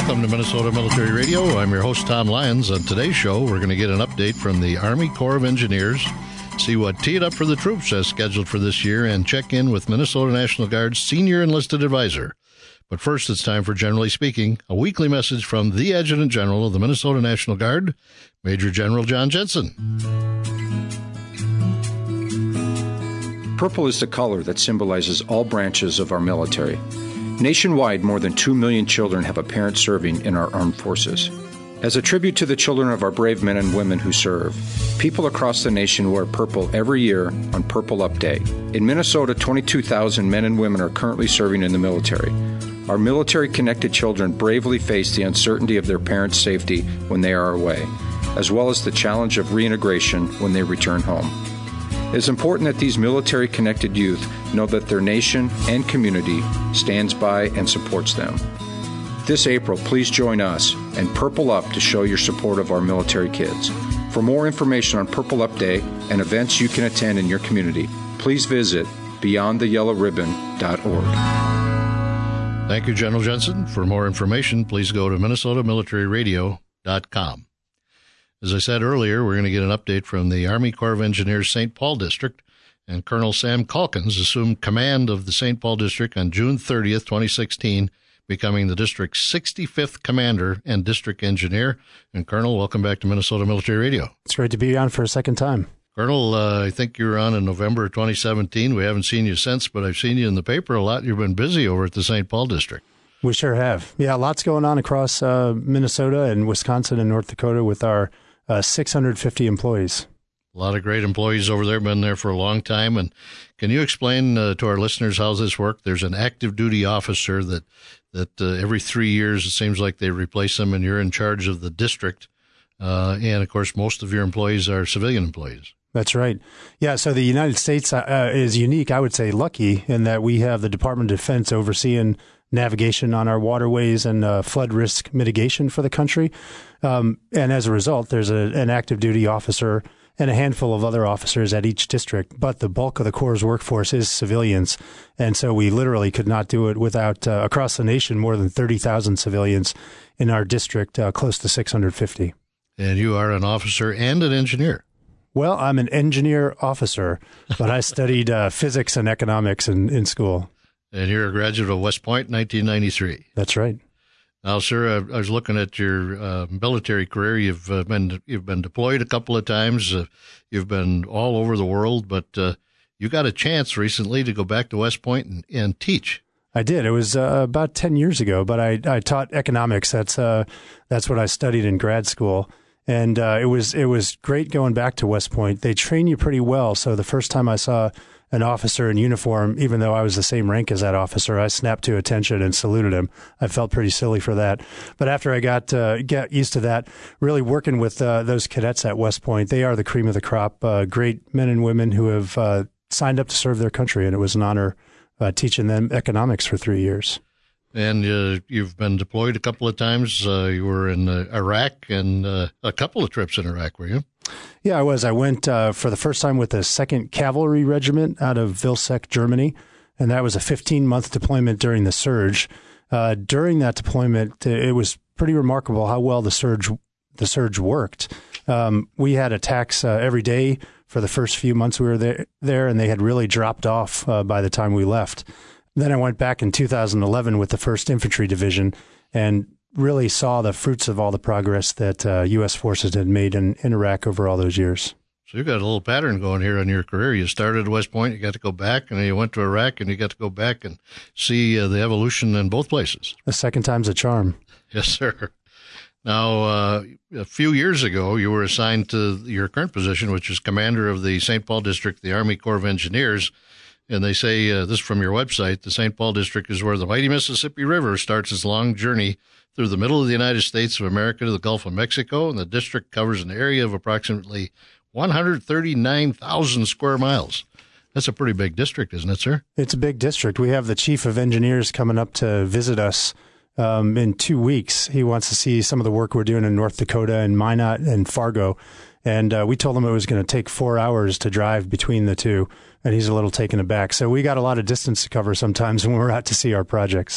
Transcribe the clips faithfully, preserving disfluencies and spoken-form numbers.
Welcome to Minnesota Military Radio. I'm your host, Tom Lyons. On today's show, we're going to get an update from the Army Corps of Engineers, see what Teed Up for the Troops has scheduled for this year, and check in with Minnesota National Guard's Senior Enlisted Advisor. But first, it's time for Generally Speaking, a weekly message from the Adjutant General of the Minnesota National Guard, Major General John Jensen. Purple is the color that symbolizes all branches of our military. Nationwide, more than two million children have a parent serving in our armed forces. As a tribute to the children of our brave men and women who serve, people across the nation wear purple every year on Purple Up Day. In Minnesota, twenty-two thousand men and women are currently serving in the military. Our military-connected children bravely face the uncertainty of their parents' safety when they are away, as well as the challenge of reintegration when they return home. It is important that these military-connected youth know that their nation and community stands by and supports them. This April, please join us and Purple Up to show your support of our military kids. For more information on Purple Up Day and events you can attend in your community, please visit beyond the yellow ribbon dot org. Thank you, General Jensen. For more information, please go to minnesota military radio dot com. As I said earlier, we're going to get an update from the Army Corps of Engineers Saint Paul District, and Colonel Sam Calkins assumed command of the Saint Paul District on June thirtieth, twenty sixteen, becoming the district's sixty-fifth commander and district engineer. And Colonel, welcome back to Minnesota Military Radio. It's great to be on for a second time. Colonel, uh, I think you were on in November of twenty seventeen. We haven't seen you since, but I've seen you in the paper a lot. You've been busy over at the Saint Paul District. We sure have. Yeah, lots going on across uh, Minnesota and Wisconsin and North Dakota with our uh, six hundred fifty employees. A lot of great employees over there, been there for a long time. And can you explain uh, to our listeners how this works? There's an active duty officer that, that uh, every three years it seems like they replace them, and you're in charge of the district. Uh, and, of course, most of your employees are civilian employees. That's right. Yeah, so the United States uh, is unique, I would say lucky, in that we have the Department of Defense overseeing navigation on our waterways and uh, flood risk mitigation for the country. Um, and as a result, there's a, an active duty officer and a handful of other officers at each district. But the bulk of the Corps' workforce is civilians. And so we literally could not do it without, uh, across the nation, more than thirty thousand civilians in our district, uh, close to six hundred fifty. And you are an officer and an engineer. Well, I'm an engineer officer, but I studied uh, physics and economics in, in school. And you're a graduate of West Point, nineteen ninety-three. That's right. Now, sir, I, I was looking at your uh, military career. You've uh, been you've been deployed a couple of times. Uh, you've been all over the world, but uh, you got a chance recently to go back to West Point and, and teach. I did. It was uh, about ten years ago, but I, I taught economics. That's uh, that's what I studied in grad school. And uh, it was it was great going back to West Point. They train you pretty well. So the first time I saw an officer in uniform, even though I was the same rank as that officer, I snapped to attention and saluted him. I felt pretty silly for that. But after I got uh, get used to that, really working with uh, those cadets at West Point, they are the cream of the crop. Uh, great men and women who have uh, signed up to serve their country, and it was an honor uh, teaching them economics for three years. And uh, you've been deployed a couple of times. Uh, you were in uh, Iraq and uh, a couple of trips in Iraq, were you? Yeah, I was. I went uh, for the first time with the second Cavalry Regiment out of Vilseck, Germany, and that was a fifteen-month deployment during the surge. Uh, during that deployment, it was pretty remarkable how well the surge the surge worked. Um, we had attacks uh, every day for the first few months we were there, there and they had really dropped off uh, by the time we left. Then I went back in two thousand eleven with the first Infantry Division and really saw the fruits of all the progress that uh, U S forces had made in, in Iraq over all those years. So you've got a little pattern going here in your career. You started at West Point, you got to go back, and then you went to Iraq, and you got to go back and see uh, the evolution in both places. The second time's a charm. Yes, sir. Now, uh, a few years ago, you were assigned to your current position, which is commander of the Saint Paul District, the Army Corps of Engineers. And they say, uh, this from your website, the Saint Paul District is where the mighty Mississippi River starts its long journey through the middle of the United States of America to the Gulf of Mexico, and the district covers an area of approximately one hundred thirty-nine thousand square miles. That's a pretty big district, isn't it, sir? It's a big district. We have the chief of engineers coming up to visit us um, in two weeks. He wants to see some of the work we're doing in North Dakota and Minot and Fargo. And uh, we told him it was going to take four hours to drive between the two, and he's a little taken aback. So we got a lot of distance to cover sometimes when we're out to see our projects.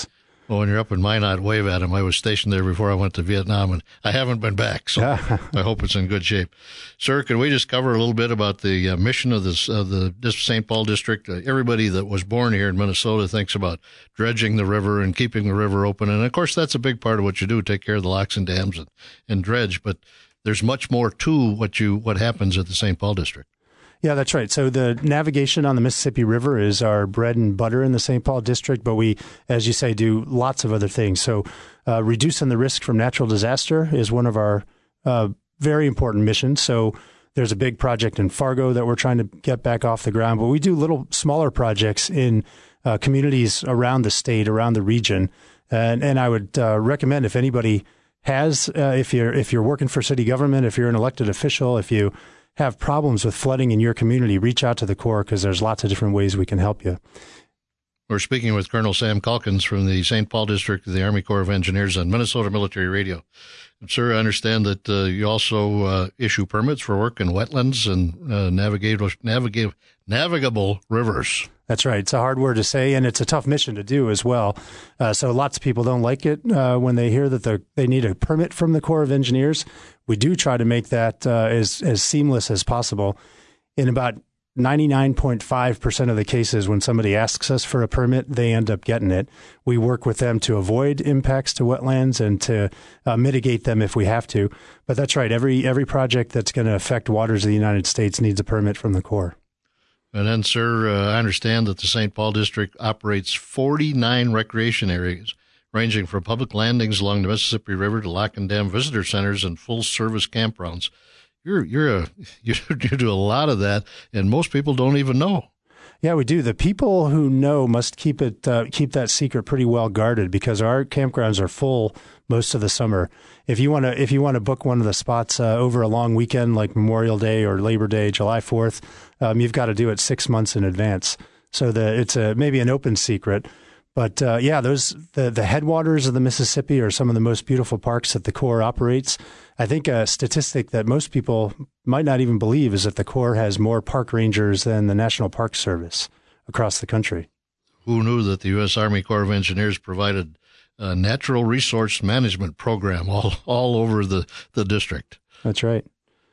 Well, when you're up in Minot, wave at them. I was stationed there before I went to Vietnam, and I haven't been back, so I hope it's in good shape. Sir, can we just cover a little bit about the uh, mission of this, uh, the Saint Paul District? Uh, everybody that was born here in Minnesota thinks about dredging the river and keeping the river open, and of course that's a big part of what you do, take care of the locks and dams and, and dredge, but there's much more to what you what happens at the Saint Paul District. Yeah, that's right. So the navigation on the Mississippi River is our bread and butter in the Saint Paul District, but we, as you say, do lots of other things. So uh, reducing the risk from natural disaster is one of our uh, very important missions. So there's a big project in Fargo that we're trying to get back off the ground, but we do little smaller projects in uh, communities around the state, around the region. And, and I would uh, recommend if anybody has, uh, if you're if you're working for city government, if you're an elected official, if you have problems with flooding in your community, reach out to the Corps because there's lots of different ways we can help you. We're speaking with Colonel Sam Calkins from the Saint Paul District of the Army Corps of Engineers on Minnesota Military Radio. And sir, I understand that uh, you also uh, issue permits for work in wetlands and uh, navigable, navigable, navigable rivers. That's right. It's a hard word to say, and it's a tough mission to do as well. Uh, so lots of people don't like it uh, when they hear that they need a permit from the Corps of Engineers. We do try to make that uh, as, as seamless as possible. In about ninety-nine point five percent of the cases, when somebody asks us for a permit, they end up getting it. We work with them to avoid impacts to wetlands and to uh, mitigate them if we have to. But that's right. Every, every project that's going to affect waters of the United States needs a permit from the Corps. And then, sir, uh, I understand that the Saint Paul District operates forty-nine recreation areas, ranging from public landings along the Mississippi River to lock and dam visitor centers and full-service campgrounds. You're you're a you do a lot of that, and most people don't even know. Yeah, we do. The people who know must keep it uh, keep that secret pretty well guarded because our campgrounds are full most of the summer. If you want to if you want to book one of the spots uh, over a long weekend like Memorial Day or Labor Day, July fourth, um, you've got to do it six months in advance. So the it's a maybe an open secret. But uh, yeah, those the, the headwaters of the Mississippi are some of the most beautiful parks that the Corps operates. I think a statistic that most people might not even believe is that the Corps has more park rangers than the National Park Service across the country. Who knew that the U S Army Corps of Engineers provided a natural resource management program all, all over the, the district? That's right.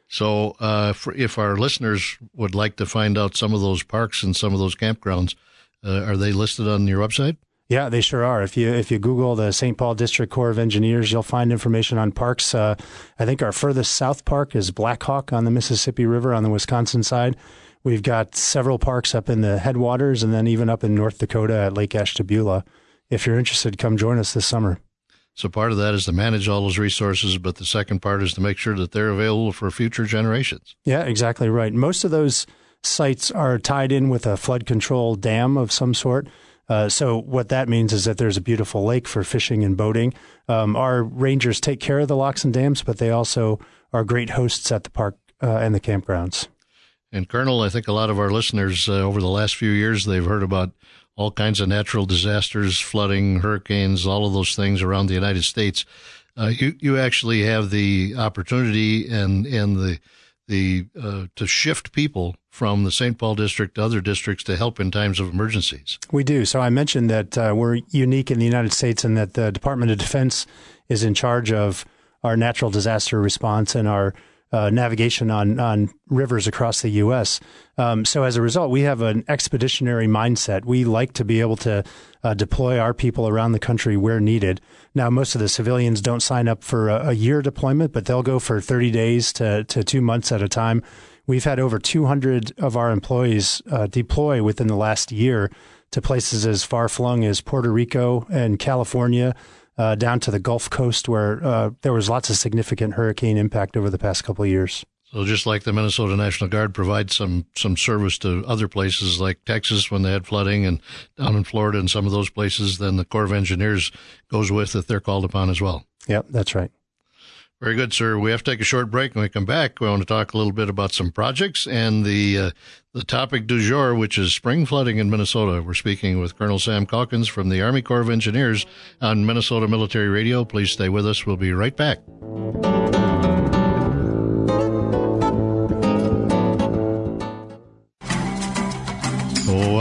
So uh, for, if our listeners would like to find out some of those parks and some of those campgrounds, uh, are they listed on your website? Yeah, they sure are. If you if you Google the Saint Paul District Corps of Engineers, you'll find information on parks. Uh, I think our furthest south park is Black Hawk on the Mississippi River on the Wisconsin side. We've got several parks up in the headwaters and then even up in North Dakota at Lake Ashtabula. If you're interested, come join us this summer. So part of that is to manage all those resources, but the second part is to make sure that they're available for future generations. Yeah, exactly right. Most of those sites are tied in with a flood control dam of some sort. Uh, so what that means is that there's a beautiful lake for fishing and boating. Um, our rangers take care of the locks and dams, but they also are great hosts at the park uh, and the campgrounds. And Colonel, I think a lot of our listeners uh, over the last few years, they've heard about all kinds of natural disasters, flooding, hurricanes, all of those things around the United States. Uh, you, you actually have the opportunity and, and the, the, uh, to shift people from the Saint Paul District to other districts to help in times of emergencies. We do. So I mentioned that uh, we're unique in the United States and that the Department of Defense is in charge of our natural disaster response and our uh, navigation on, on rivers across the U S. Um, so as a result, we have an expeditionary mindset. We like to be able to uh, deploy our people around the country where needed. Now, most of the civilians don't sign up for a, a year deployment, but they'll go for thirty days to, to two months at a time. We've had over two hundred of our employees uh, deploy within the last year to places as far-flung as Puerto Rico and California, uh, down to the Gulf Coast, where uh, there was lots of significant hurricane impact over the past couple of years. So just like the Minnesota National Guard provides some, some service to other places like Texas when they had flooding and down in Florida and some of those places, then the Corps of Engineers goes with if they're called upon as well. Yep, that's right. Very good, sir. We have to take a short break. When we come back, we want to talk a little bit about some projects and the uh, the topic du jour, which is spring flooding in Minnesota. We're speaking with Colonel Sam Calkins from the Army Corps of Engineers on Minnesota Military Radio. Please stay with us. We'll be right back.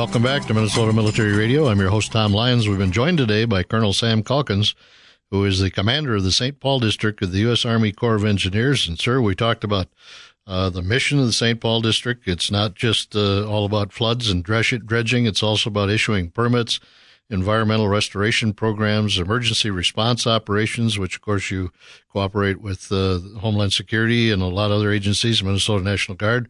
welcome back to Minnesota Military Radio. I'm your host, Tom Lyons. We've been joined today by Colonel Sam Calkins, who is the commander of the Saint Paul District of the U S Army Corps of Engineers. And, sir, we talked about uh, the mission of the Saint Paul District. It's not just uh, all about floods and dredging. It's also about issuing permits, environmental restoration programs, emergency response operations, which, of course, you cooperate with uh, Homeland Security and a lot of other agencies, Minnesota National Guard,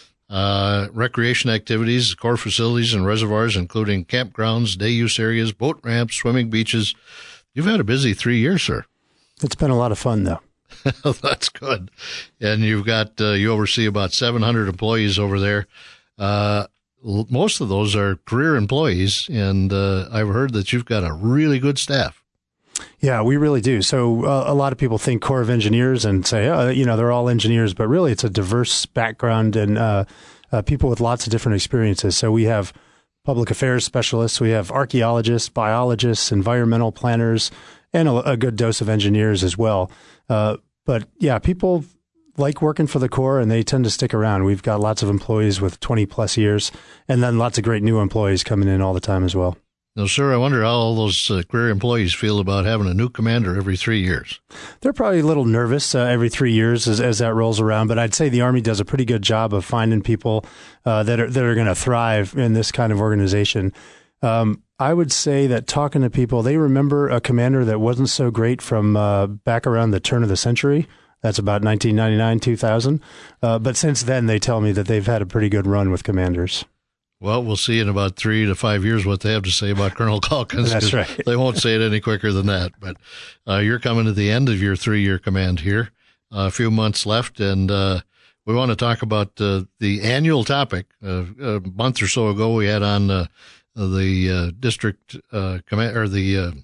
uh, recreation activities, Corps facilities and reservoirs, including campgrounds, day-use areas, boat ramps, swimming beaches. You've had a busy three years, sir. It's been a lot of fun, though. That's good. And you've got, uh, you oversee about seven hundred employees over there. Uh, most of those are career employees, and uh, I've heard that you've got a really good staff. Yeah, we really do. So uh, a lot of people think Corps of Engineers and say, oh, you know, they're all engineers, but really it's a diverse background and uh, uh, people with lots of different experiences. So we have public affairs specialists, we have archaeologists, biologists, environmental planners, and a, a good dose of engineers as well. Uh, but yeah, people like working for the Corps and they tend to stick around. We've got lots of employees with twenty plus years and then lots of great new employees coming in all the time as well. Now, sir, I wonder how all those uh, career employees feel about having a new commander every three years. They're probably a little nervous uh, every three years as, as that rolls around, but I'd say the Army does a pretty good job of finding people uh, that are that are going to thrive in this kind of organization. Um, I would say that talking to people, they remember a commander that wasn't so great from uh, back around the turn of the century. That's about nineteen ninety-nine, two thousand. Uh, but since then, they tell me that they've had a pretty good run with commanders. Well, we'll see in about three to five years what they have to say about Colonel Calkins. That's right. They won't say it any quicker than that. But uh, you're coming to the end of your three-year command here. Uh, a few months left, and uh, we want to talk about uh, the annual topic. Uh, a month or so ago, we had on uh, the uh, district uh, command or the uh,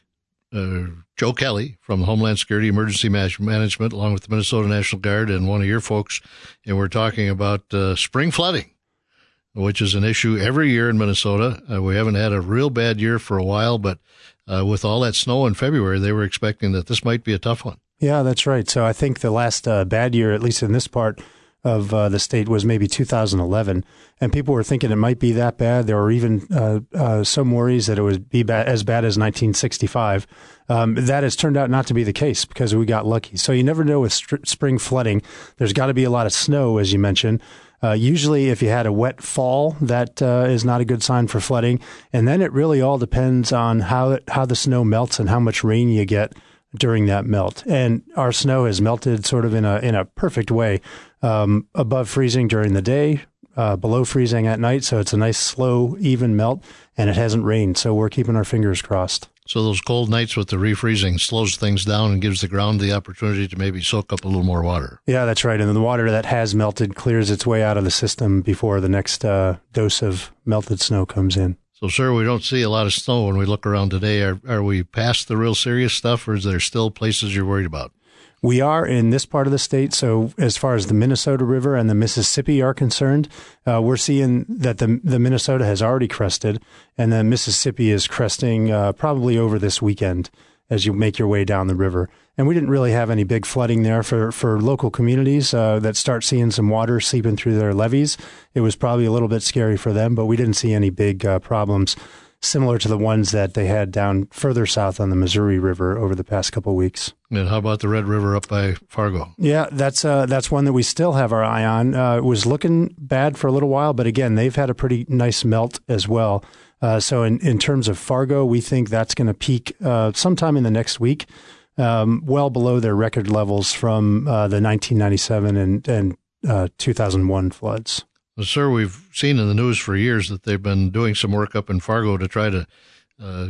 uh, Joe Kelly from Homeland Security Emergency Management, along with the Minnesota National Guard and one of your folks, and we're talking about uh, spring flooding, which is an issue every year in Minnesota. Uh, we haven't had a real bad year for a while, but uh, with all that snow in February, they were expecting that this might be a tough one. Yeah, that's right. So I think the last uh, bad year, at least in this part of uh, the state, was maybe two thousand eleven, and people were thinking it might be that bad. There were even uh, uh, some worries that it would be bad, as bad as nineteen sixty-five. Um, that has turned out not to be the case because we got lucky. So you never know with st- spring flooding. There's got to be a lot of snow, as you mentioned. Uh, usually, if you had a wet fall, that uh, is not a good sign for flooding. And then it really all depends on how it, how the snow melts and how much rain you get during that melt. And our snow has melted sort of in a in a perfect way, um, above freezing during the day, uh, below freezing at night. So it's a nice, slow, even melt, and it hasn't rained. So we're keeping our fingers crossed. So those cold nights with the refreezing slows things down and gives the ground the opportunity to maybe soak up a little more water. Yeah, that's right. And the water that has melted clears its way out of the system before the next uh, dose of melted snow comes in. So, sir, we don't see a lot of snow when we look around today. Are, are we past the real serious stuff, or is there still places you're worried about? We are in this part of the state. So as far as the Minnesota River and the Mississippi are concerned, uh, we're seeing that the the Minnesota has already crested, and the Mississippi is cresting uh, probably over this weekend as you make your way down the river. And we didn't really have any big flooding there for, for local communities uh, that start seeing some water seeping through their levees. It was probably a little bit scary for them, but we didn't see any big uh, problems similar to the ones that they had down further south on the Missouri River over the past couple of weeks. And how about the Red River up by Fargo? Yeah, that's uh, that's one that we still have our eye on. Uh, it was looking bad for a little while, but again, they've had a pretty nice melt as well. Uh, so in, in terms of Fargo, we think that's going to peak uh, sometime in the next week, um, well below their record levels from uh, the nineteen ninety-seven and, and uh, two thousand one floods. Well, sir, we've seen in the news for years that they've been doing some work up in Fargo to try to uh,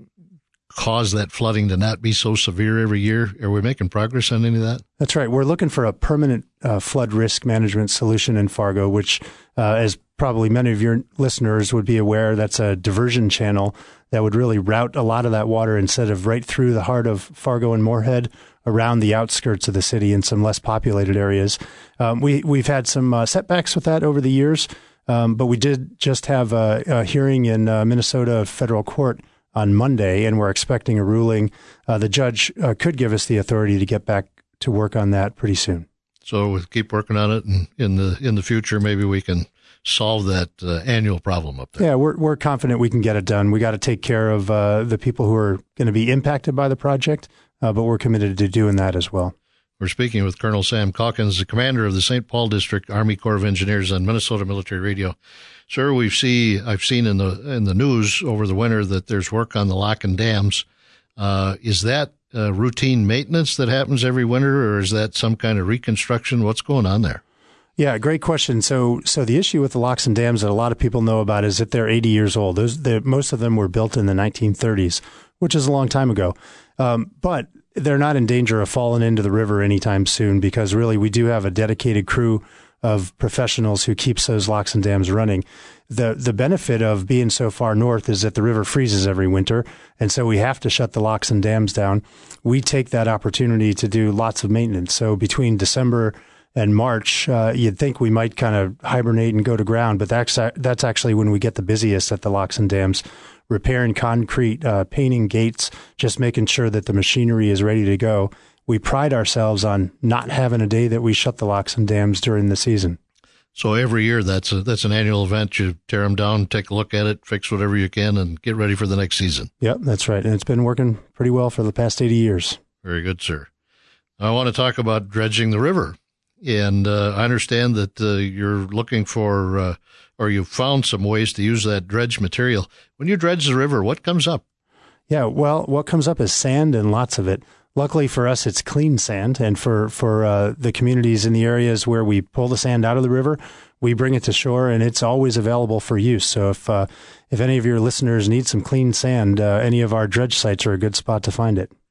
cause that flooding to not be so severe every year. Are we making progress on any of that? That's right. We're looking for a permanent uh, flood risk management solution in Fargo, which, uh, as probably many of your listeners would be aware, that's a diversion channel that would really route a lot of that water instead of right through the heart of Fargo and Moorhead, around the outskirts of the city in some less populated areas. Um, we, we've had some uh, setbacks with that over the years, um, but we did just have a, a hearing in uh, Minnesota federal court on Monday, and we're expecting a ruling. Uh, the judge uh, could give us the authority to get back to work on that pretty soon. So we'll keep working on it, and in the in the future, maybe we can solve that uh, annual problem up there. Yeah, we're we're confident we can get it done. We got to take care of uh, the people who are going to be impacted by the project, uh, but we're committed to doing that as well. We're speaking with Colonel Sam Calkins, the commander of the Saint Paul District Army Corps of Engineers on Minnesota Military Radio. Sir, we've see I've seen in the in the news over the winter that there's work on the lock and dams. Uh, is that uh, routine maintenance that happens every winter, or is that some kind of reconstruction? What's going on there? Yeah, great question. So, so the issue with the locks and dams that a lot of people know about is that they're eighty years old. Those, most of them were built in the nineteen thirties, which is a long time ago. Um, but they're not in danger of falling into the river anytime soon, because really we do have a dedicated crew of professionals who keeps those locks and dams running. The the benefit of being so far north is that the river freezes every winter, and so we have to shut the locks and dams down. We take that opportunity to do lots of maintenance. So between December and March, uh, you'd think we might kind of hibernate and go to ground, but that's that's actually when we get the busiest at the locks and dams, repairing concrete, uh, painting gates, just making sure that the machinery is ready to go. We pride ourselves on not having a day that we shut the locks and dams during the season. So every year, that's a, that's an annual event. You tear them down, take a look at it, fix whatever you can, and get ready for the next season. Yep, that's right. And it's been working pretty well for the past eighty years. Very good, sir. I want to talk about dredging the river. And uh, I understand that uh, you're looking for, uh, or you've found some ways to use that dredge material. When you dredge the river, what comes up? Yeah, well, what comes up is sand, and lots of it. Luckily for us, it's clean sand, and for, for uh, the communities in the areas where we pull the sand out of the river, we bring it to shore, and it's always available for use. So if uh, if any of your listeners need some clean sand, uh, any of our dredge sites are a good spot to find it.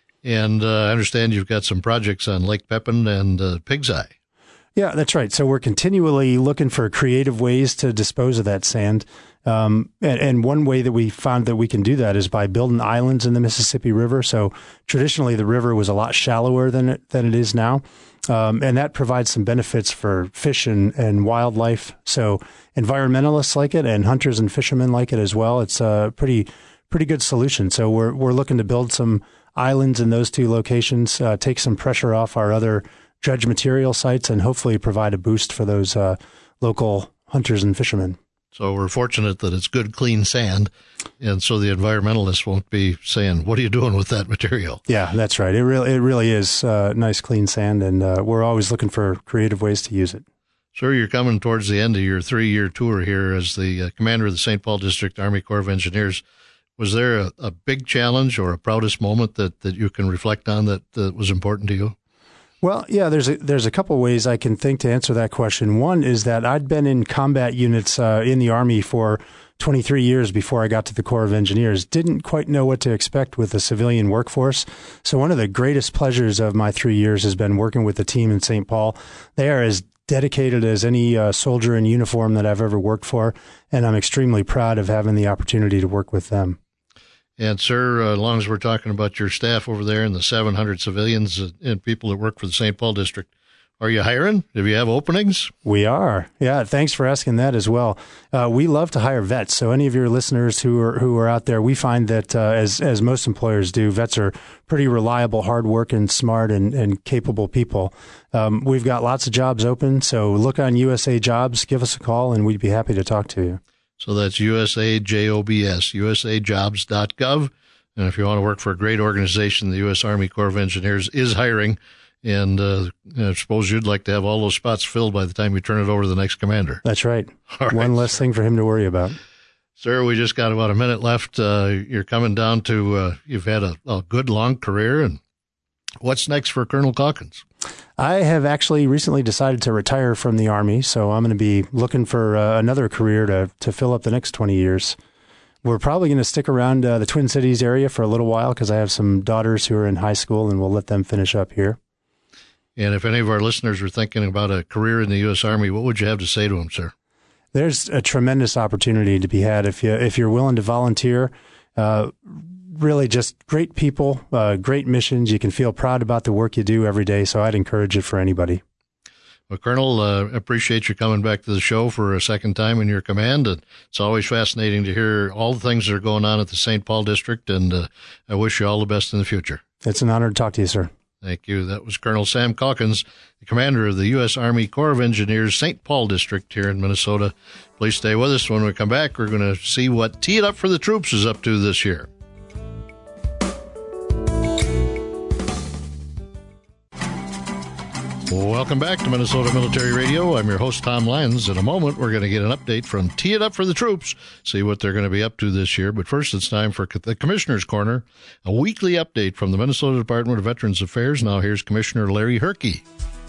And uh, I understand you've got some projects on Lake Pepin and uh, Pig's Eye. Yeah, that's right. So we're continually looking for creative ways to dispose of that sand. Um, and, and one way that we found that we can do that is by building islands in the Mississippi River. So traditionally, the river was a lot shallower than it, than it is now. Um, and that provides some benefits for fish and, and wildlife. So environmentalists like it, and hunters and fishermen like it as well. It's a pretty, pretty good solution. So we're, we're looking to build some islands in those two locations, uh, take some pressure off our other dredge material sites, and hopefully provide a boost for those uh, local hunters and fishermen. So we're fortunate that it's good, clean sand, and so the environmentalists won't be saying, what are you doing with that material? Yeah, that's right. It really, it really is uh, nice, clean sand, and uh, we're always looking for creative ways to use it. Sir, you're coming towards the end of your three-year tour here as the uh, commander of the Saint Paul District Army Corps of Engineers. Was there a, a big challenge or a proudest moment that, that you can reflect on that, that was important to you? Well, yeah, there's a, there's a couple ways I can think to answer that question. One is that I'd been in combat units uh, in the Army for twenty-three years before I got to the Corps of Engineers. Didn't quite know what to expect with the civilian workforce. So one of the greatest pleasures of my three years has been working with the team in Saint Paul. They are as dedicated as any uh, soldier in uniform that I've ever worked for, and I'm extremely proud of having the opportunity to work with them. And, sir, uh, as long as we're talking about your staff over there and the seven hundred civilians and people that work for the Saint Paul District, are you hiring? Do you have openings? We are. Yeah, thanks for asking that as well. Uh, we love to hire vets. So any of your listeners who are who are out there, we find that, uh, as as most employers do, vets are pretty reliable, hardworking, smart, and, and capable people. Um, we've got lots of jobs open, so look on U S A Jobs, give us a call, and we'd be happy to talk to you. So that's U S A Jobs, U S A jobs dot gov. And if you want to work for a great organization, the U S Army Corps of Engineers is hiring. And uh, I suppose you'd like to have all those spots filled by the time you turn it over to the next commander. That's right. All One right. less thing for him to worry about. Sir, we just got about a minute left. Uh, you're coming down to, uh, you've had a, a good long career. And what's next for Colonel Calkins? I have actually recently decided to retire from the Army, so I'm going to be looking for uh, another career to, to fill up the next twenty years. We're probably going to stick around uh, the Twin Cities area for a little while because I have some daughters who are in high school, and we'll let them finish up here. And if any of our listeners are thinking about a career in the U S Army, what would you have to say to them, sir? There's a tremendous opportunity to be had if you if you're willing to volunteer. Uh, really, just great people, uh, great missions. You can feel proud about the work you do every day. So I'd encourage it for anybody. Well, Colonel, uh, appreciate you coming back to the show for a second time in your command. And it's always fascinating to hear all the things that are going on at the Saint Paul District. And uh, I wish you all the best in the future. It's an honor to talk to you, sir. Thank you. That was Colonel Sam Calkins, the commander of the U S Army Corps of Engineers, Saint Paul District here in Minnesota. Please stay with us. When we come back, we're going to see what Tee It Up for the Troops is up to this year. Welcome back to Minnesota Military Radio. I'm your host, Tom Lyons. In a moment, we're going to get an update from Tee It Up for the Troops, see what they're going to be up to this year. But first, it's time for the Commissioner's Corner, a weekly update from the Minnesota Department of Veterans Affairs. Now here's Commissioner Larry Herke.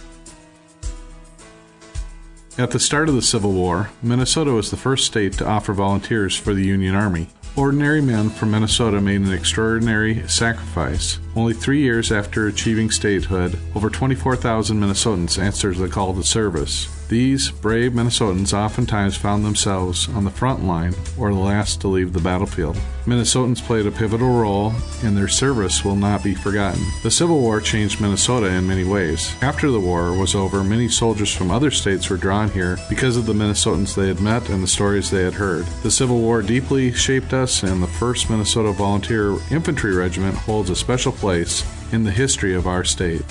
At the start of the Civil War, Minnesota was the first state to offer volunteers for the Union Army. Ordinary men from Minnesota made an extraordinary sacrifice. Only three years after achieving statehood, over twenty-four thousand Minnesotans answered the call to service. These brave Minnesotans oftentimes found themselves on the front line or the last to leave the battlefield. Minnesotans played a pivotal role, and their service will not be forgotten. The Civil War changed Minnesota in many ways. After the war was over, many soldiers from other states were drawn here because of the Minnesotans they had met and the stories they had heard. The Civil War deeply shaped us, and the first Minnesota Volunteer Infantry Regiment holds a special place in the history of our state.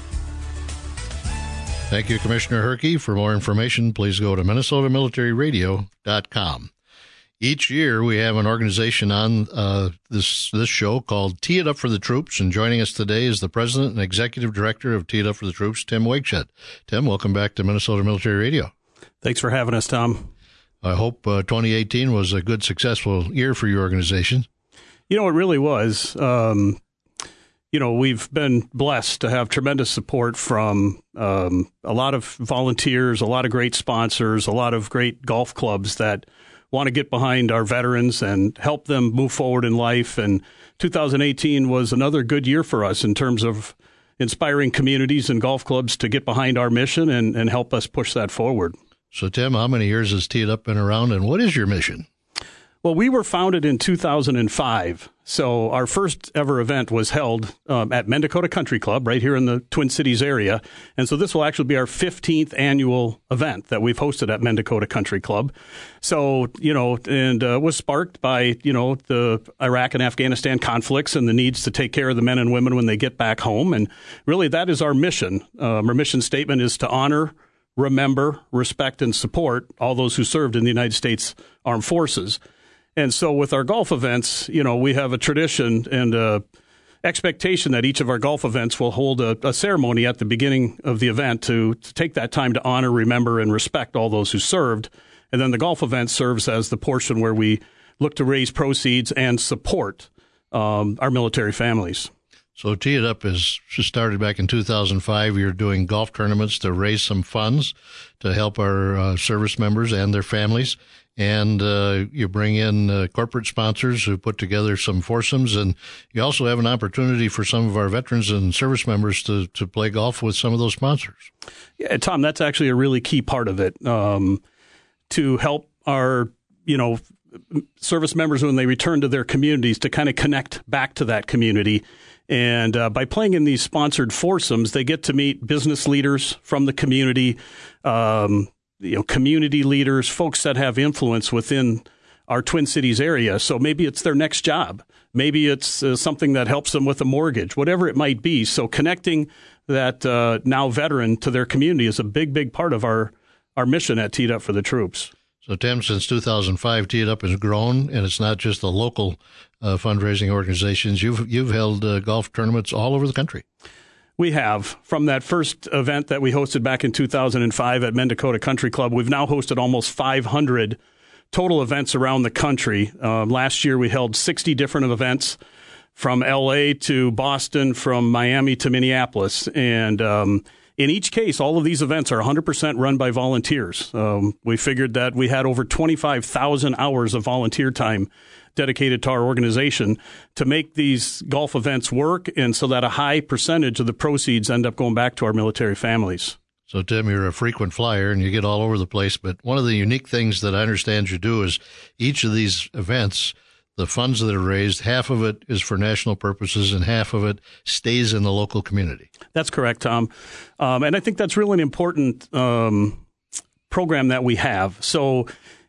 Thank you, Commissioner Herke. For more information, please go to minnesota military radio dot com. Each year, we have an organization on uh, this this show called Tee It Up for the Troops, and joining us today is the President and Executive Director of Tee It Up for the Troops, Tim Waigshed. Tim, welcome back to Minnesota Military Radio. Thanks for having us, Tom. I hope uh, twenty eighteen was a good, successful year for your organization. You know, it really was. Um, you know, we've been blessed to have tremendous support from um, a lot of volunteers, a lot of great sponsors, a lot of great golf clubs that want to get behind our veterans and help them move forward in life. And two thousand eighteen was another good year for us in terms of inspiring communities and golf clubs to get behind our mission and, and help us push that forward. So, Tim, how many years has Tee It Up been around, and what is your mission? Well, we were founded in two thousand five, so our first ever event was held um, at Mendakota Country Club right here in the Twin Cities area, and so this will actually be our fifteenth annual event that we've hosted at Mendakota Country Club. So, you know, and uh, was sparked by, you know, the Iraq and Afghanistan conflicts and the needs to take care of the men and women when they get back home, and really that is our mission. Um, our mission statement is to honor, remember, respect, and support all those who served in the United States Armed Forces. And so with our golf events, you know, we have a tradition and a expectation that each of our golf events will hold a, a ceremony at the beginning of the event to, to take that time to honor, remember, and respect all those who served. And then the golf event serves as the portion where we look to raise proceeds and support um, our military families. So Tee It Up is started back in two thousand five. You're doing golf tournaments to raise some funds to help our uh, service members and their families. And uh, you bring in uh, corporate sponsors who put together some foursomes. And you also have an opportunity for some of our veterans and service members to, to play golf with some of those sponsors. Yeah, Tom, that's actually a really key part of it, um, to help our, you know, service members when they return to their communities to kind of connect back to that community. And uh, by playing in these sponsored foursomes, they get to meet business leaders from the community, um, you know, community leaders, folks that have influence within our Twin Cities area. So maybe it's their next job. Maybe it's uh, something that helps them with a mortgage, whatever it might be. So connecting that uh, now veteran to their community is a big, big part of our, our mission at Tee It Up for the Troops. So, Tim, since two thousand five, Tee It Up has grown, and it's not just the local uh, fundraising organizations. You've you've held uh, golf tournaments all over the country. We have. From that first event that we hosted back in two thousand five at Mendakota Country Club, we've now hosted almost five hundred total events around the country. Um, last year, we held sixty different events from L A to Boston, from Miami to Minneapolis, and um, in each case, all of these events are one hundred percent run by volunteers. Um, we figured that we had over twenty-five thousand hours of volunteer time dedicated to our organization to make these golf events work, and so that a high percentage of the proceeds end up going back to our military families. So, Tim, you're a frequent flyer, and you get all over the place, but one of the unique things that I understand you do is each of these events, the funds that are raised, half of it is for national purposes and half of it stays in the local community. That's correct, Tom. Um, and I think that's really an important um, program that we have. So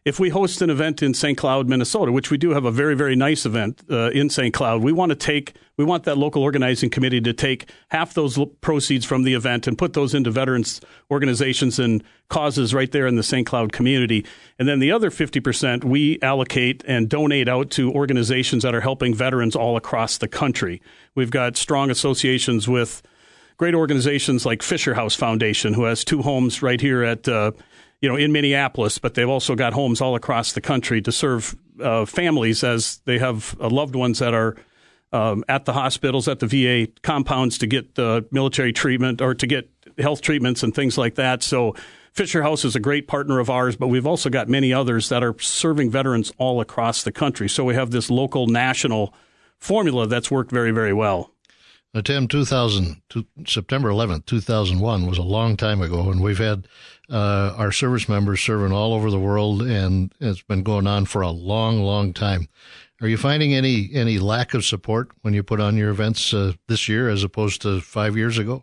if we host an event in Saint Cloud, Minnesota, which we do have a very, very nice event uh, in Saint Cloud, we want to take, we want that local organizing committee to take half those proceeds from the event and put those into veterans organizations and causes right there in the Saint Cloud community. And then the other fifty percent we allocate and donate out to organizations that are helping veterans all across the country. We've got strong associations with great organizations like Fisher House Foundation, who has two homes right here at uh, you know, in Minneapolis, but they've also got homes all across the country to serve uh, families as they have uh, loved ones that are um, at the hospitals, at the V A compounds to get uh, military treatment or to get health treatments and things like that. So Fisher House is a great partner of ours, but we've also got many others that are serving veterans all across the country. So we have this local national formula that's worked very, very well. Now, Tim, two thousand, September eleventh, two thousand one was a long time ago, and we've had uh, our service members serving all over the world, and it's been going on for a long, long time. Are you finding any any lack of support when you put on your events uh, this year as opposed to five years ago?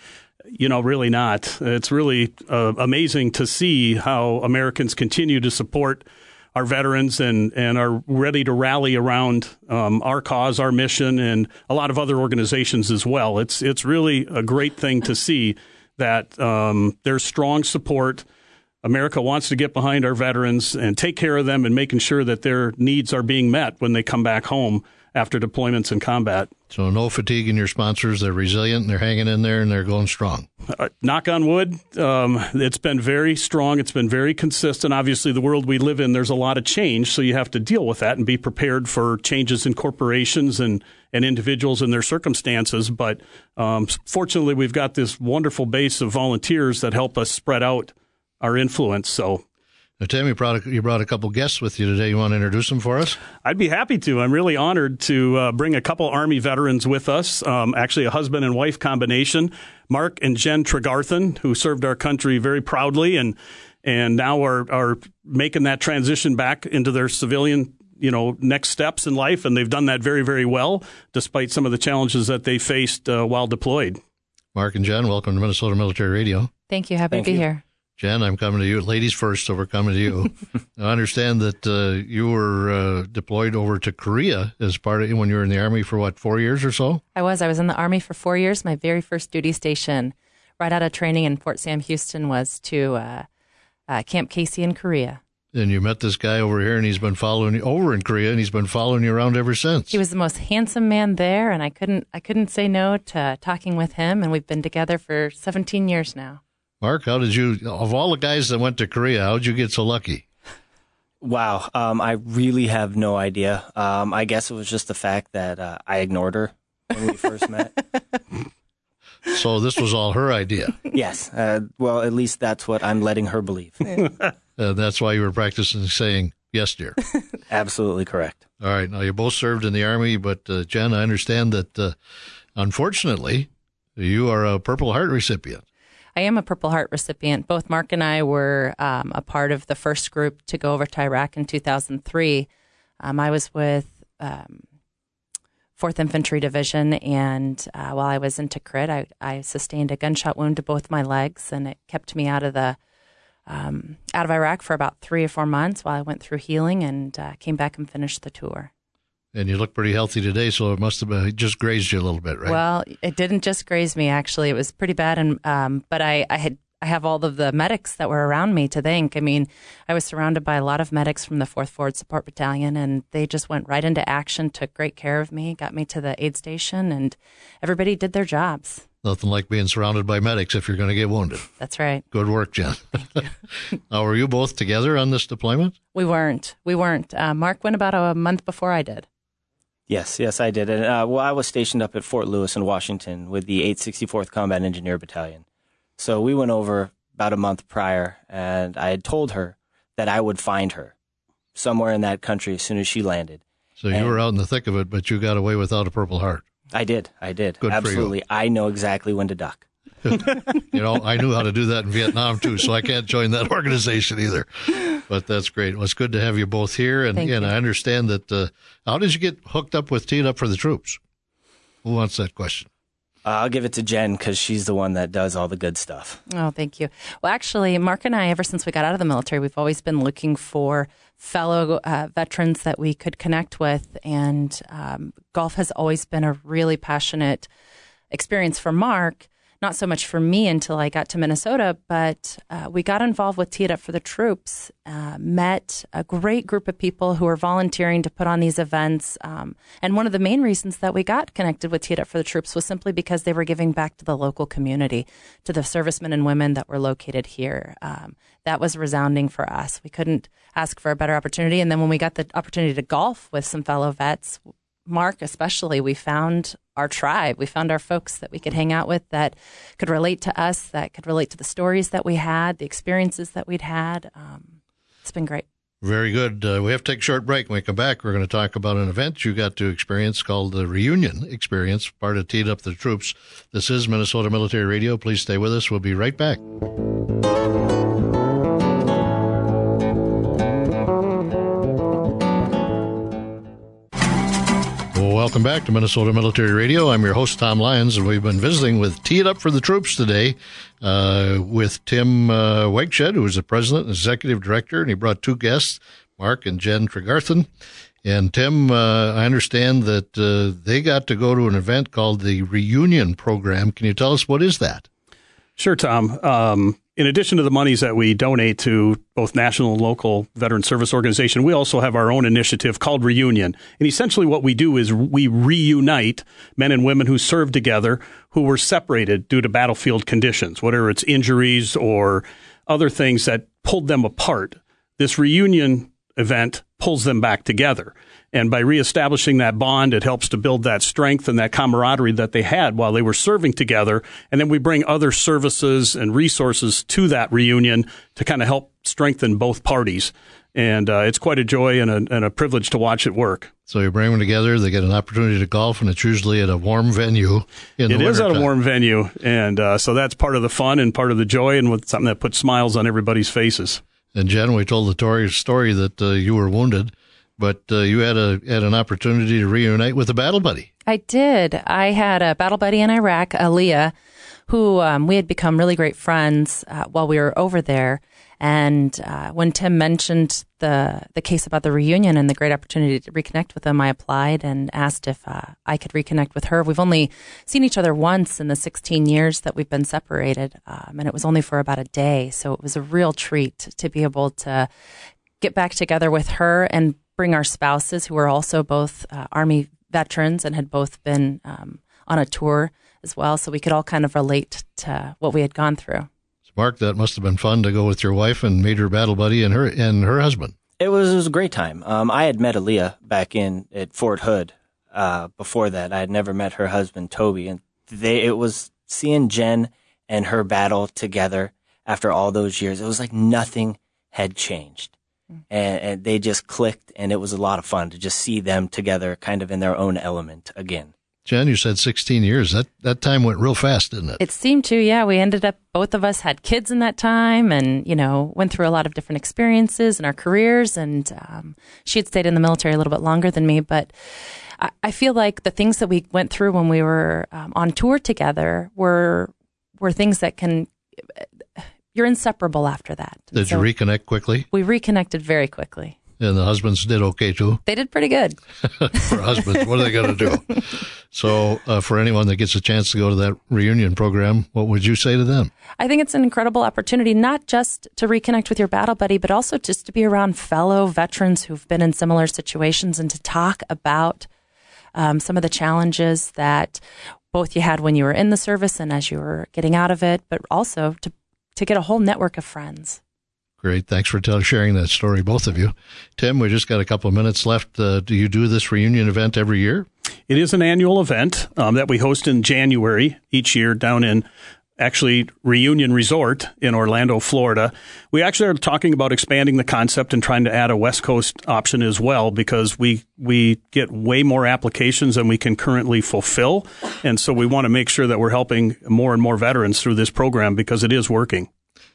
You know, really not. It's really uh, amazing to see how Americans continue to support our veterans and, and are ready to rally around um, our cause, our mission, and a lot of other organizations as well. It's it's really a great thing to see that um, there's strong support. America wants to get behind our veterans and take care of them and making sure that their needs are being met when they come back home after deployments and combat. So no fatigue in your sponsors. They're resilient, and they're hanging in there, and they're going strong. Uh, knock on wood, um, it's been very strong. It's been very consistent. Obviously, the world we live in, there's a lot of change, so you have to deal with that and be prepared for changes in corporations and, and individuals and their circumstances. But um, fortunately, we've got this wonderful base of volunteers that help us spread out our influence. So. Now, Tim, you brought, a, you brought a couple guests with you today. You want to introduce them for us? I'd be happy to. I'm really honored to uh, bring a couple Army veterans with us, um, actually a husband and wife combination, Mark and Jen Tregarthen, who served our country very proudly and and now are, are making that transition back into their civilian you know, next steps in life, and they've done that very, very well, despite some of the challenges that they faced uh, while deployed. Mark and Jen, welcome to Minnesota Military Radio. Thank you. Happy Thank to be you. here. Jen, I'm coming to you. Ladies first, so we're coming to you. I understand that uh, you were uh, deployed over to Korea as part of when you were in the Army for, what, four years or so? I was. I was in the Army for four years. My very first duty station right out of training in Fort Sam Houston was to uh, uh, Camp Casey in Korea. And you met this guy over here, and he's been following you over in Korea, and he's been following you around ever since. He was the most handsome man there, and I couldn't I couldn't say no to talking with him, and we've been together for seventeen years now. Mark, how did you, of all the guys that went to Korea, how did you get so lucky? Wow, um, I really have no idea. Um, I guess it was just the fact that uh, I ignored her when we first met. So this was all her idea. Yes, uh, well, at least that's what I'm letting her believe. Uh, that's why you were practicing saying, yes, dear. Absolutely correct. All right. Now, you both served in the Army, but, uh, Jen, I understand that, uh, unfortunately, you are a Purple Heart recipient. I am a Purple Heart recipient. Both Mark and I were um, a part of the first group to go over to Iraq in two thousand three. Um, I was with um, fourth Infantry Division, and uh, while I was in Tikrit, I, I sustained a gunshot wound to both my legs, and it kept me out of the um, out of Iraq for about three or four months while I went through healing, and uh, came back and finished the tour. And you look pretty healthy today, so it must have been, it just grazed you a little bit, right? Well, it didn't just graze me, actually. It was pretty bad, and um, but I, I had I have all of the medics that were around me to thank. I mean, I was surrounded by a lot of medics from the fourth Forward Support Battalion, and they just went right into action, took great care of me, got me to the aid station, and everybody did their jobs. Nothing like being surrounded by medics if you're going to get wounded. That's right. Good work, Jen. Now, were you both together on this deployment? We weren't. We weren't. Uh, Mark went about a month before I did. Yes, yes, I did. And uh, well, I was stationed up at Fort Lewis in Washington with the eight sixty-fourth Combat Engineer Battalion. So we went over about a month prior, and I had told her that I would find her somewhere in that country as soon as she landed. So you and were out in the thick of it, but you got away without a Purple Heart. I did. I did. Good Absolutely. for you. I know exactly when to duck. You know, I knew how to do that in Vietnam, too, so I can't join that organization either. But that's great. Well, it's good to have you both here. And, and I understand that, uh, how did you get hooked up with Teed Up for the Troops? Who wants that question? Uh, I'll give it to Jen because she's the one that does all the good stuff. Oh, thank you. Well, actually, Mark and I, ever since we got out of the military, we've always been looking for fellow uh, veterans that we could connect with. And um, golf has always been a really passionate experience for Mark. Not so much for me until I got to Minnesota, but uh, we got involved with Tee It Up for the Troops, uh, met a great group of people who were volunteering to put on these events. Um, and one of the main reasons that we got connected with Tee It Up for the Troops was simply because they were giving back to the local community, to the servicemen and women that were located here. Um, that was resounding for us. We couldn't ask for a better opportunity. And then when we got the opportunity to golf with some fellow vets, Mark especially, we found our tribe. We found our folks that we could hang out with that could relate to us, that could relate to the stories that we had, the experiences that we'd had. Um, it's been great. Very good. Uh, we have to take a short break. When we come back, we're going to talk about an event you got to experience called the Reunion Experience, part of Tee It Up the Troops. This is Minnesota Military Radio. Please stay with us. We'll be right back. Welcome back to Minnesota Military Radio. I'm your host, Tom Lyons, and we've been visiting with Tee It Up for the Troops today uh, with Tim uh, Wegshed, who is the president and executive director, and he brought two guests, Mark and Jen Tregarthen. And Tim, uh, I understand that uh, they got to go to an event called the Reunion Program. Can you tell us what is that? Sure, Tom. Um, in addition to the monies that we donate to both national and local veteran service organization, we also have our own initiative called Reunion. And essentially what we do is we reunite men and women who served together who were separated due to battlefield conditions, whether it's injuries or other things that pulled them apart. This reunion event pulls them back together. And by reestablishing that bond, it helps to build that strength and that camaraderie that they had while they were serving together. And then we bring other services and resources to that reunion to kind of help strengthen both parties. And uh, it's quite a joy and a, and a privilege to watch it work. So you bring them together, they get an opportunity to golf, and it's usually at a warm venue in the It is at time. a warm venue. And uh, so that's part of the fun and part of the joy, and with something that puts smiles on everybody's faces. And Jen, we told the Tory story that uh, you were wounded, but uh, you had a had an opportunity to reunite with a battle buddy. I did. I had a battle buddy in Iraq, Aaliyah, who um, we had become really great friends uh, while we were over there. And uh, when Tim mentioned the the case about the reunion and the great opportunity to reconnect with him, I applied and asked if uh, I could reconnect with her. We've only seen each other once in the sixteen years that we've been separated, um, and it was only for about a day. So it was a real treat to be able to get back together with her and bring our spouses, who were also both uh, Army veterans and had both been um, on a tour as well, so we could all kind of relate to what we had gone through. Mark, that must have been fun to go with your wife and meet her battle buddy and her and her husband. It was, it was a great time. Um, I had met Aaliyah back in at Fort Hood. Uh, before that, I had never met her husband, Toby. And they it was seeing Jen and her battle together after all those years. It was like nothing had changed. Mm. And, and they just clicked, and it was a lot of fun to just see them together kind of in their own element again. Jen, you said sixteen years. That that time went real fast, didn't it? It seemed to, yeah. We ended up, both of us had kids in that time and, you know, went through a lot of different experiences in our careers. And um, she had stayed in the military a little bit longer than me. But I, I feel like the things that we went through when we were um, on tour together were were things that can, you're inseparable after that. Did so you reconnect quickly? We reconnected very quickly. And the husbands did okay, too? They did pretty good. For husbands, what are they going to do? So uh, for anyone that gets a chance to go to that reunion program, what would you say to them? I think it's an incredible opportunity, not just to reconnect with your battle buddy, but also just to be around fellow veterans who've been in similar situations and to talk about um, some of the challenges that both you had when you were in the service and as you were getting out of it, but also to, to get a whole network of friends. Great. Thanks for tell, sharing that story, both of you. Tim, we just got a couple of minutes left. Uh, do you do this reunion event every year? It is an annual event um, that we host in January each year down in actually Reunion Resort in Orlando, Florida. We actually are talking about expanding the concept and trying to add a West Coast option as well, because we we get way more applications than we can currently fulfill. And so we want to make sure that we're helping more and more veterans through this program because it is working.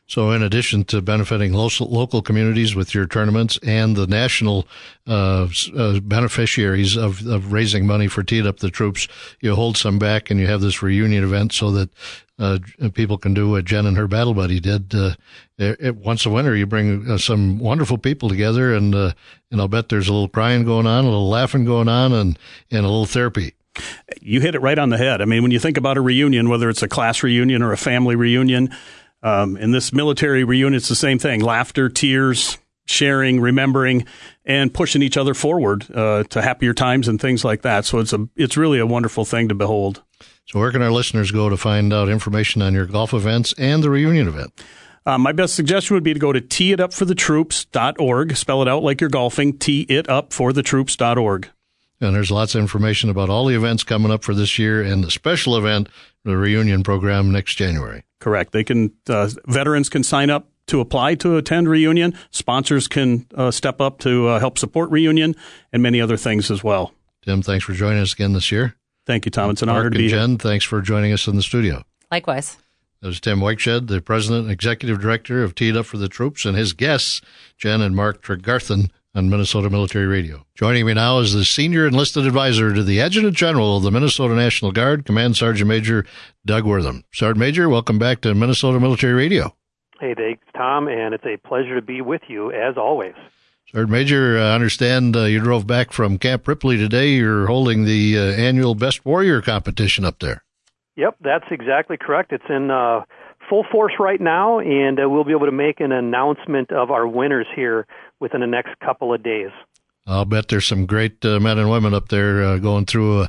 So in addition to benefiting local, local communities with your tournaments and the national uh, uh, beneficiaries of, of raising money for Tee It Up the Troops, you hold some back and you have this reunion event so that uh, people can do what Jen and her battle buddy did. Uh, it, once a winter, you bring uh, some wonderful people together, and uh, and I'll bet there's a little crying going on, a little laughing going on, and, and a little therapy. You hit it right on the head. I mean, when you think about a reunion, whether it's a class reunion or a family reunion, Um, in this military reunion, it's the same thing. Laughter, tears, sharing, remembering, and pushing each other forward uh, to happier times and things like that. So it's a it's really a wonderful thing to behold. So where can our listeners go to find out information on your golf events and the reunion event? Uh, my best suggestion would be to go to tee it up for the troops dot org. Spell it out like you're golfing, tee it up for the troops dot org. And there's lots of information about all the events coming up for this year and the special event, the reunion program next January. Correct. They can uh, veterans can sign up to apply to attend reunion. Sponsors can uh, step up to uh, help support reunion, and many other things as well. Tim, thanks for joining us again this year. Thank you, Tom. It's an Mark honor to and be Jen, here. thanks for joining us in the studio. Likewise. That was Tim Weichshed, the president and executive director of Tee It Up for the Troops, and his guests, Jen and Mark Tregarthen, on Minnesota Military Radio. Joining me now is the senior enlisted advisor to the Adjutant General of the Minnesota National Guard, Command Sergeant Major Doug Wortham. Sergeant Major, welcome back to Minnesota Military Radio. Hey, thanks, Tom, and it's a pleasure to be with you, as always. Sergeant Major, I understand uh, you drove back from Camp Ripley today. You're holding the uh, annual Best Warrior competition up there. Yep, that's exactly correct. It's in uh, full force right now, and uh, we'll be able to make an announcement of our winners here within the next couple of days. I'll bet there's some great uh, men and women up there uh, going through a,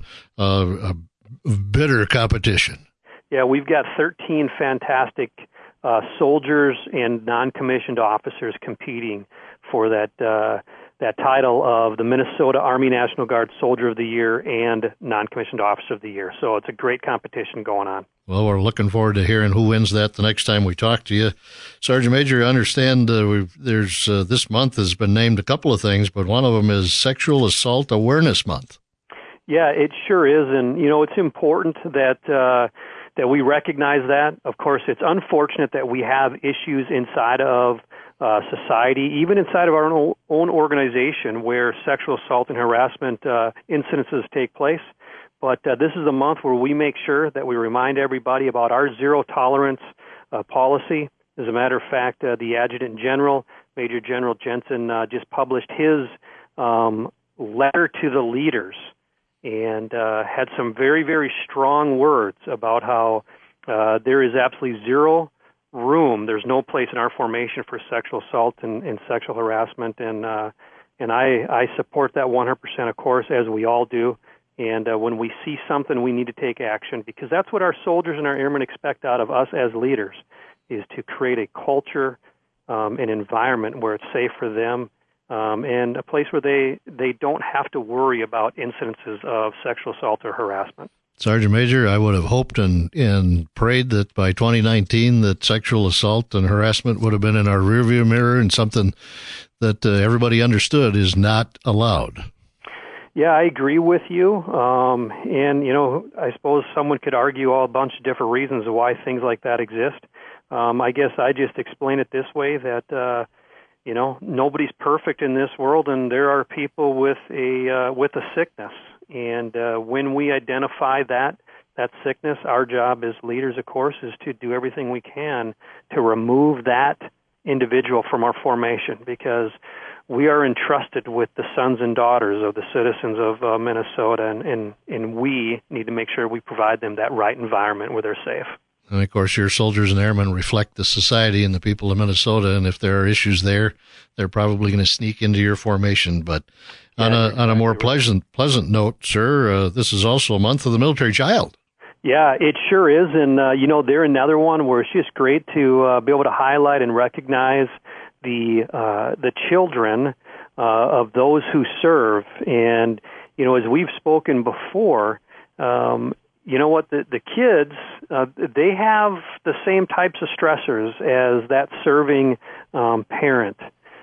a, a bitter competition. Yeah, we've got thirteen fantastic uh, soldiers and non-commissioned officers competing for that uh, that title of the Minnesota Army National Guard Soldier of the Year and Non-Commissioned Officer of the Year. So it's a great competition going on. Well, we're looking forward to hearing who wins that the next time we talk to you. Sergeant Major, I understand uh, we've, there's uh, this month has been named a couple of things, but one of them is Sexual Assault Awareness Month. Yeah, it sure is. And, you know, it's important that uh, that we recognize that. Of course, it's unfortunate that we have issues inside of uh, society, even inside of our own, own organization, where sexual assault and harassment uh, incidences take place. But uh, this is a month where we make sure that we remind everybody about our zero tolerance uh, policy. As a matter of fact, uh, the Adjutant General, Major General Jensen, uh, just published his um, letter to the leaders and uh, had some very, very strong words about how uh, there is absolutely zero room. There's no place in our formation for sexual assault and, and sexual harassment. And, uh, and I, I support that one hundred percent, of course, as we all do. And uh, when we see something, we need to take action, because that's what our soldiers and our airmen expect out of us as leaders, is to create a culture, um, an environment where it's safe for them, um, and a place where they, they don't have to worry about incidences of sexual assault or harassment. Sergeant Major, I would have hoped and, and prayed that by twenty nineteen that sexual assault and harassment would have been in our rearview mirror and something that uh, everybody understood is not allowed. Yeah, I agree with you. Um, and, you know, I suppose someone could argue all a bunch of different reasons why things like that exist. Um, I guess I just explain it this way, that, uh, you know, nobody's perfect in this world, and there are people with a uh, with a sickness. And uh, when we identify that, that sickness, our job as leaders, of course, is to do everything we can to remove that individual from our formation, because we are entrusted with the sons and daughters of the citizens of uh, Minnesota, and, and, and we need to make sure we provide them that right environment where they're safe. And, of course, your soldiers and airmen reflect the society and the people of Minnesota, and if there are issues there, they're probably going to sneak into your formation. But on yeah, a exactly on a more right. pleasant pleasant note, sir, uh, this is also a month of the military child. Yeah, it sure is. And, uh, you know, they're another one where it's just great to uh, be able to highlight and recognize the uh, the children uh, of those who serve. And, you know, as we've spoken before, um, you know what, the, the kids, uh, they have the same types of stressors as that serving um, parent.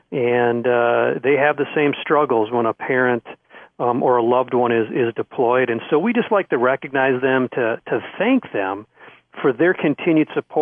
And uh, they have the same struggles when a parent um, or a loved one is, is deployed. And so we just like to recognize them, to, to thank them for their continued support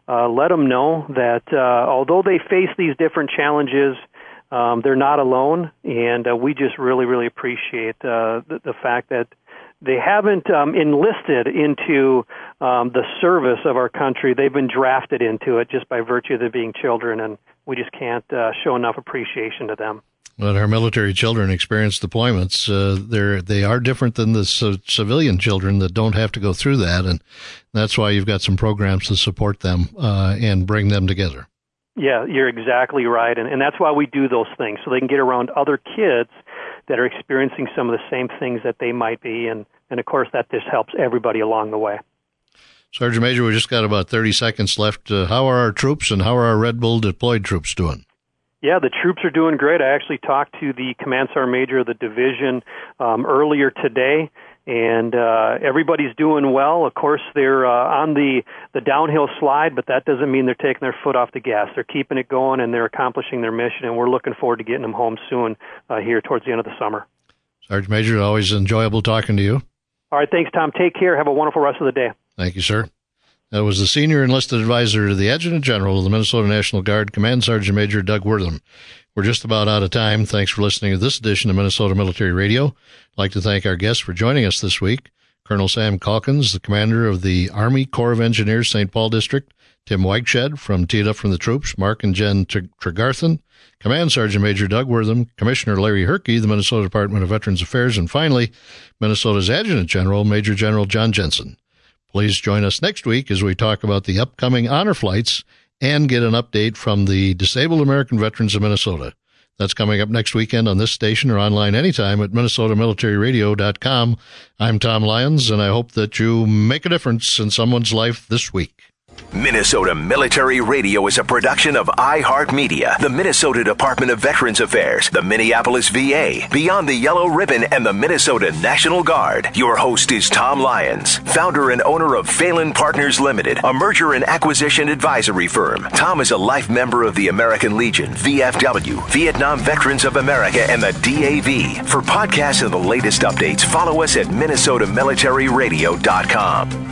uh, let them know that uh, although they face these different challenges, um, they're not alone, and uh, we just really, really appreciate uh, the, the fact that they haven't um, enlisted into um, the service of our country. They've been drafted into it just by virtue of them being children, and we just can't uh, show enough appreciation to them. When our military children experience deployments, uh, they're, they are different than the c- civilian children that don't have to go through that, and that's why you've got some programs to support them uh, and bring them together. Yeah, you're exactly right, and, and that's why we do those things, so they can get around other kids that are experiencing some of the same things that they might be, and, and of course that just helps everybody along the way. Sergeant Major, we just got about thirty seconds left. Uh, how are our troops and how are our Red Bull deployed troops doing? Yeah, the troops are doing great. I actually talked to the Command Sergeant Major of the division um, earlier today, and uh, everybody's doing well. Of course, they're uh, on the, the downhill slide, but that doesn't mean they're taking their foot off the gas. They're keeping it going, and they're accomplishing their mission, and we're looking forward to getting them home soon uh, here towards the end of the summer. Sergeant Major, always enjoyable talking to you. All right, thanks, Tom. Take care. Have a wonderful rest of the day. Thank you, sir. That was the Senior Enlisted Advisor to the Adjutant General of the Minnesota National Guard, Command Sergeant Major Doug Wortham. We're just about out of time. Thanks for listening to this edition of Minnesota Military Radio. I'd like to thank our guests for joining us this week. Colonel Sam Calkins, the commander of the Army Corps of Engineers, Saint Paul District. Tim Weichshed from Teed Up from the Troops. Mark and Jen Tregarthen. Command Sergeant Major Doug Wortham. Commissioner Larry Herkey, the Minnesota Department of Veterans Affairs. And finally, Minnesota's Adjutant General, Major General John Jensen. Please join us next week as we talk about the upcoming honor flights and get an update from the Disabled American Veterans of Minnesota. That's coming up next weekend on this station or online anytime at minnesota military radio dot com. I'm Tom Lyons, and I hope that you make a difference in someone's life this week. Minnesota Military Radio is a production of iHeartMedia, the Minnesota Department of Veterans Affairs, the Minneapolis V A, Beyond the Yellow Ribbon, and the Minnesota National Guard. Your host is Tom Lyons, founder and owner of Phelan Partners Limited, a merger and acquisition advisory firm. Tom is a life member of the American Legion, V F W, Vietnam Veterans of America, and the D A V. For podcasts and the latest updates, follow us at minnesota military radio dot com.